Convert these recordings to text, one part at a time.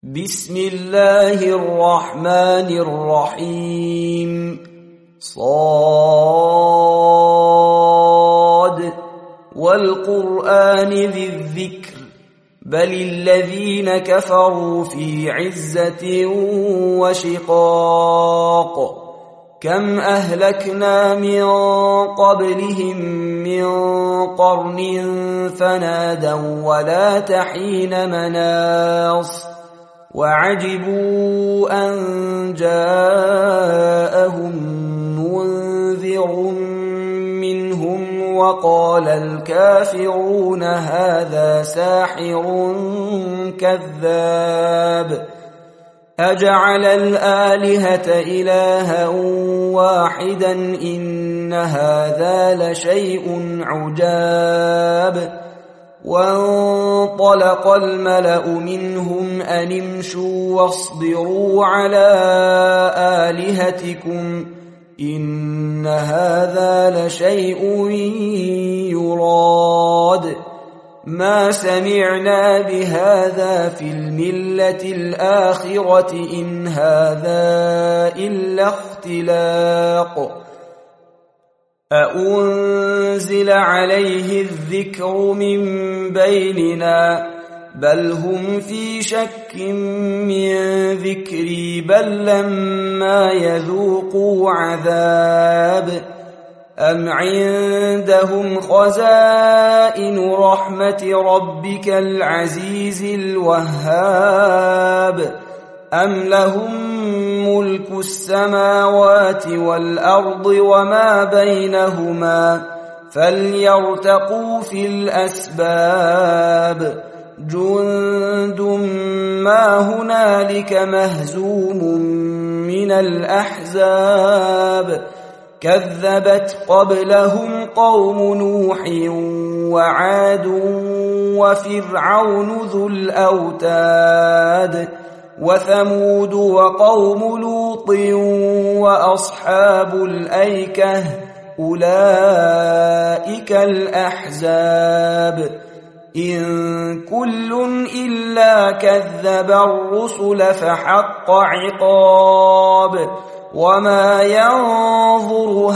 بسم الله الرحمن الرحيم صاد والقرآن ذي الذكر بل الذين كفروا في عزة وشقاق كم أهلكنا من قبلهم من قرن فنادوا ولا تحين مناص وعجبوا أن جاءهم منذر منهم وقال الكافرون هذا ساحر كذاب أجعل الآلهة إلها واحدا إن هذا لشيء عجاب وانطلق الملأ منهم أن امشوا واصبروا على آلهتكم إن هذا لشيء يراد ما سمعنا بهذا في الملة الآخرة إن هذا إلا اختلاق أأنزل عليه الذكر من بيننا بل هم في شك من ذكري بل لما يذوقوا عذاب أم عندهم خزائن رحمة ربك العزيز الوهاب أم لهم ملك السماوات والأرض وما بينهما فليرتقوا في الأسباب جند ما هنالك مهزوم من الأحزاب كذبت قبلهم قوم نوح وعاد وفرعون ذو الأوتاد وثمود وقوم لوط وأصحاب الأيكة أولئك الأحزاب إن كل إلا كذب الرسل فحق عقاب وما ينظر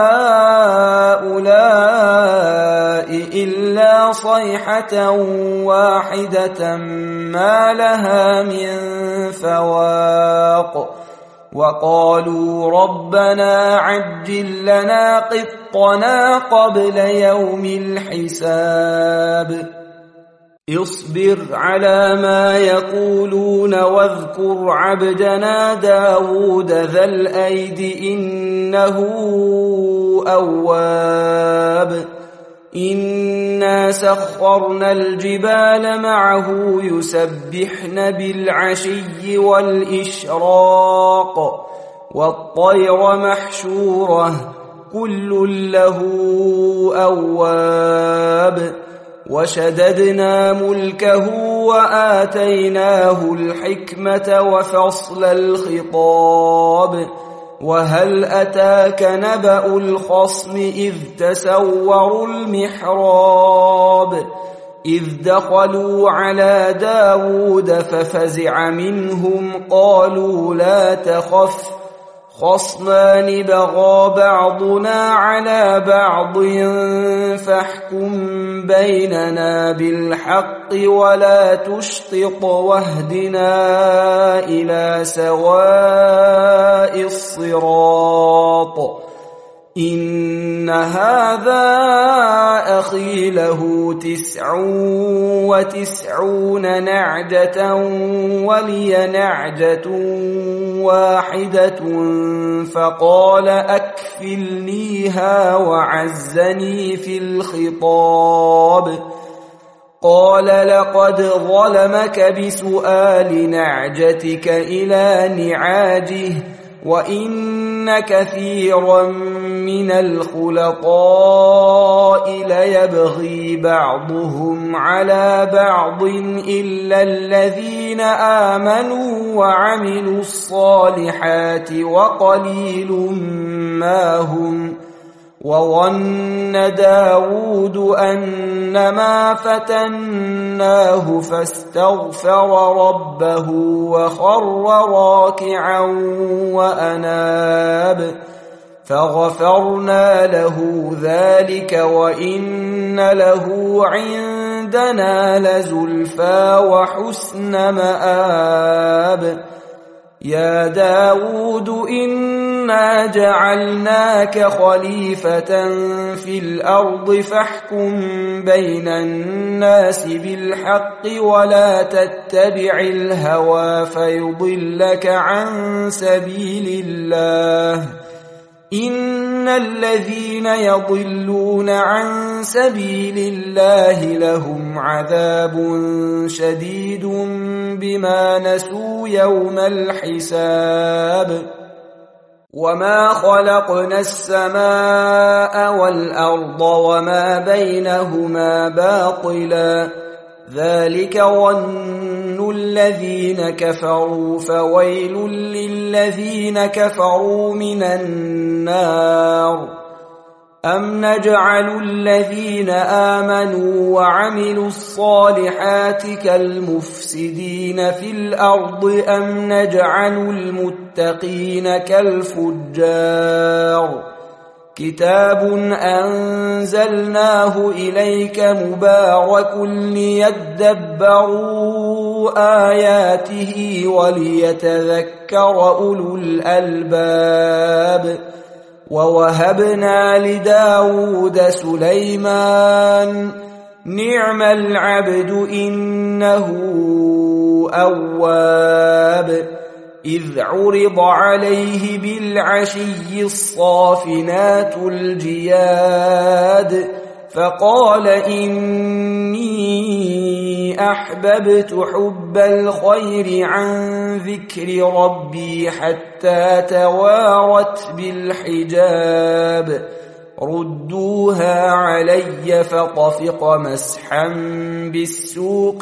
هؤلاء إلا صيحة واحدة ما لها من فواق وقالوا ربنا عجل لنا قطنا قبل يوم الحساب اصبر على ما يقولون واذكر عبدنا داود ذا الأيد إنه أواب إنا سخرنا الجبال معه يسبحن بالعشي والإشراق والطير محشورة كل له أواب وشددنا ملكه وآتيناه الحكمة وفصل الخطاب وهل أتاك نبأ الخصم إذ تسوروا المحراب إذ دخلوا على داود ففزع منهم قالوا لا تخف خصمان بغى بعضنا على بعض فاحكم بيننا بالحق ولا تشطط واهدنا إلى سواء الصراط إن هذا أخي له 99 نعجة ولي نعجة واحدة فقال أكفلنيها وعزني في الخطاب قال لقد ظلمك بسؤال نعجتك إلى نعاجه وإن كثيرا من الخلطاء ليبغي بعضهم على بعض إلا الذين آمنوا وعملوا الصالحات وقليل ما هم وظن داود أنما فتناه فاستغفر ربه وخر راكعا وأناب فغفرنا له ذلك وإن له عندنا لزلفى وحسن مآب يا داود إنا جعلناك خليفة في الأرض فاحكم بين الناس بالحق ولا تتبع الهوى فيضلك عن سبيل الله إن الذين يضلون عن سبيل الله لهم عذاب شديد بما نسوا يوم الحساب وما خلقنا السماء والأرض وما بينهما باطلا ذلك ظن الذين كفروا فويل للذين كفروا من النار أم نجعل الذين آمنوا وعملوا الصالحات كالمفسدين في الأرض أم نجعل المتقين كالفجار كتاب أنزلناه إليك مبارك ليدبروا آياته وليتذكر أولو الألباب ووهبنا لداود سليمان نعم العبد إنه أواب إذ عرض عليه بالعشي الصافنات الجياد فقال إني أحببت حب الخير عن ذكر ربي حتى توارت بالحجاب ردوها علي فطفق مسحا بالسوق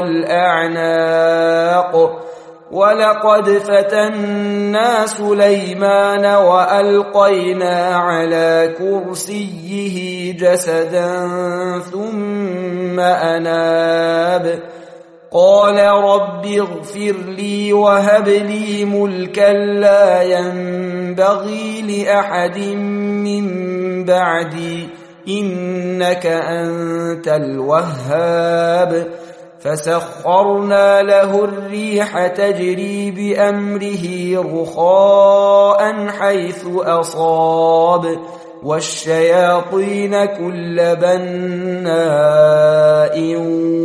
والأعناق ولقد فتنا سليمان وألقينا على كرسيه جسدا ثم أناب قال رب اغفر لي وهب لي ملكا لا ينبغي لأحد من بعدي إنك أنت الوهاب فسخرنا له الريح تجري بأمره رخاء حيث أصاب والشياطين كل بناء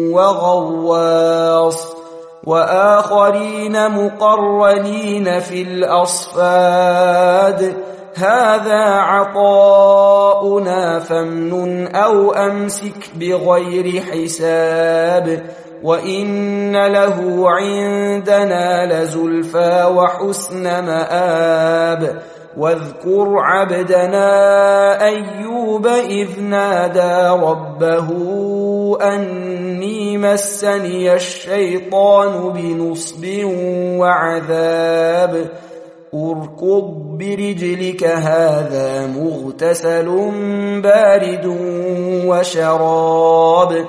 وغواص وآخرين مقرنين في الأصفاد هذا عطاؤنا فامنن أو أمسك بغير حساب وإن له عندنا لزلفى وحسن مآب واذكر عبدنا أيوب إذ نادى ربه أني مسني الشيطان بنصب وعذاب اركض برجلك هذا مغتسل بارد وشراب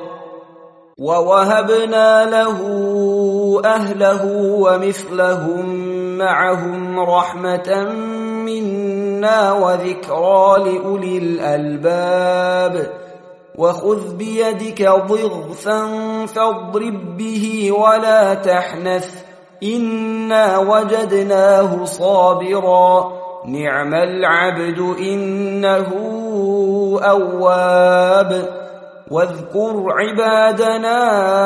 ووهبنا له أهله ومثلهم معهم رحمة منا وذكرى لأولي الألباب وخذ بيدك ضغثا فاضرب به ولا تحنث إنا وجدناه صابرا نعم العبد إنه أواب واذكر عبادنا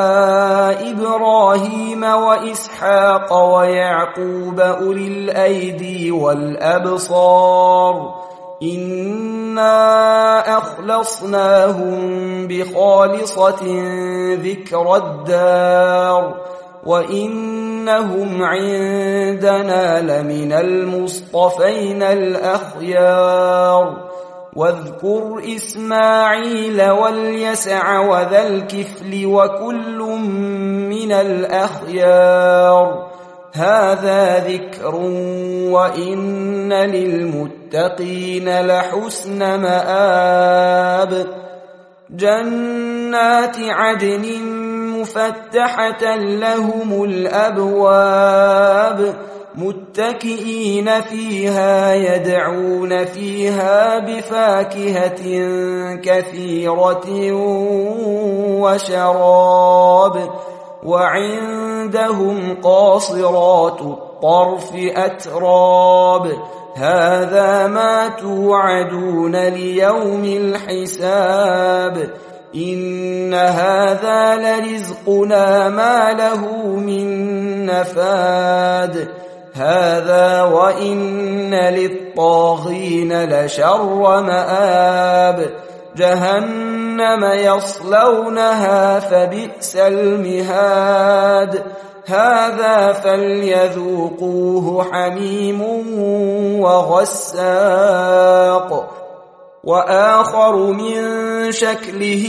إبراهيم وإسحاق ويعقوب أولي الأيدي والأبصار إنا أخلصناهم بخالصة ذكر الدار وإنهم عندنا لمن المصطفين الأخيار واذكر إسماعيل واليسع وذا الكفل وكل من الأخيار هذا ذكر وإن للمتقين لحسن مآب جنات عدن مفتحة لهم الأبواب متكئين فيها يدعون فيها بفاكهة كثيرة وشراب وعندهم قاصرات الطرف أتراب هذا ما توعدون ليوم الحساب إن هذا لرزقنا ما له من نفاد هذا وإن للطاغين لشر مآب جهنم يصلونها فبئس المهاد هذا فليذوقوه حميم وغساق وآخر من شكله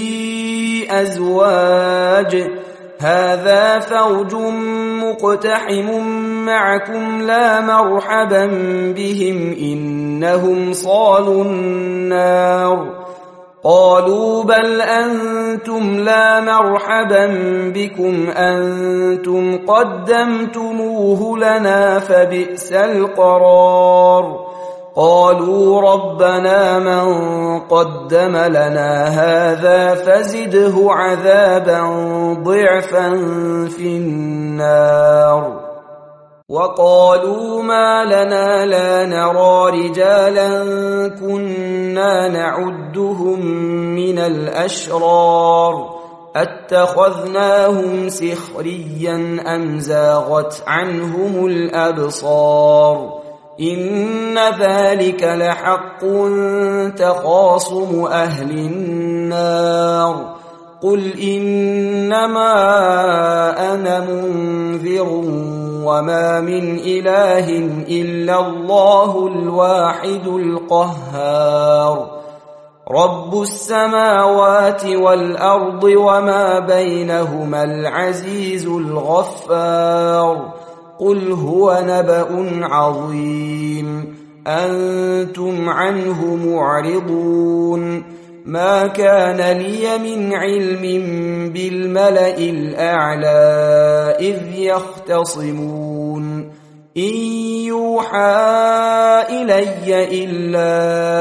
أزواج هذا فوج مقتحم معكم لا مرحبا بهم إنهم صالوا النار قالوا بل أنتم لا مرحبا بكم أنتم قدمتموه لنا فبئس القرار قالوا ربنا من قدم لنا هذا فزده عذابا ضعفا في النار وقالوا ما لنا لا نرى رجالا كنا نعدهم من الأشرار أتخذناهم سخريا أم زاغت عنهم الأبصار إن ذلك لحق تخاصم أهل النار قل إنما أنا منذر وما من إله إلا الله الواحد القهار رب السماوات والأرض وما بينهما العزيز الغفار قل هو نبأ عظيم أنتم عنه معرضون ما كان لي من علم بالملأ الأعلى إذ يختصمون إن يوحى إلي إلا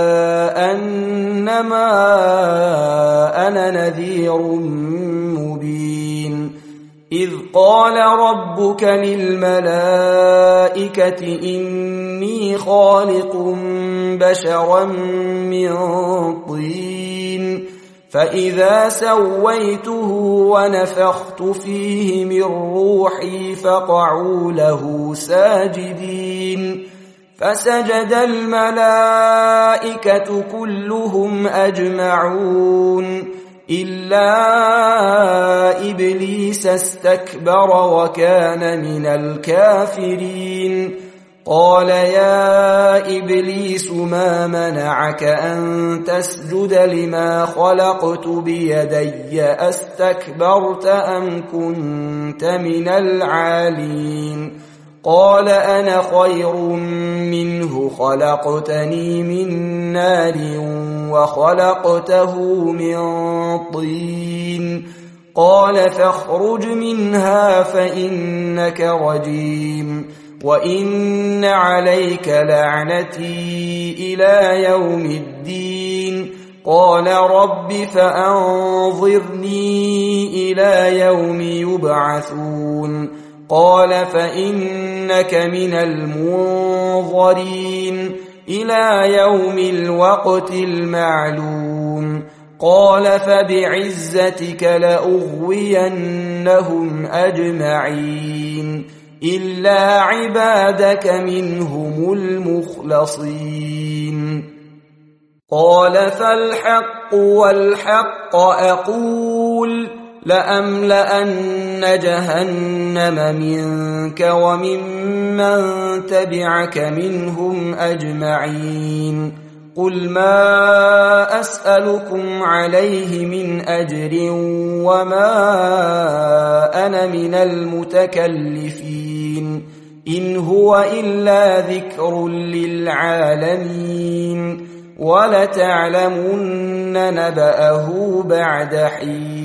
أنما أنا نذير مبين إذ قال ربك للملائكة إني خالق بشرا من طين فإذا سويته ونفخت فيه من روحي فقعوا له ساجدين فسجد الملائكة كلهم أجمعون إلا إبليس استكبر وكان من الكافرين قال يا إبليس ما منعك أن تسجد لما خلقت بيدي أستكبرت أم كنت من العالين قال أنا خير منه خلقتني من نار وخلقته من طين قال فاخرج منها فإنك رجيم وإن عليك لعنتي إلى يوم الدين قال رب فأنظرني إلى يوم يبعثون قال فإنك من المنظرين إلى يوم الوقت المعلوم قال فبعزتك لأغوينهم أجمعين إلا عبادك منهم المخلصين قال فالحق والحق أقول لأملأن جهنم منك وممن تبعك منهم أجمعين قل ما أسألكم عليه من أجر وما أنا من المتكلفين إن هو إلا ذكر للعالمين ولتعلمن نبأه بعد حين.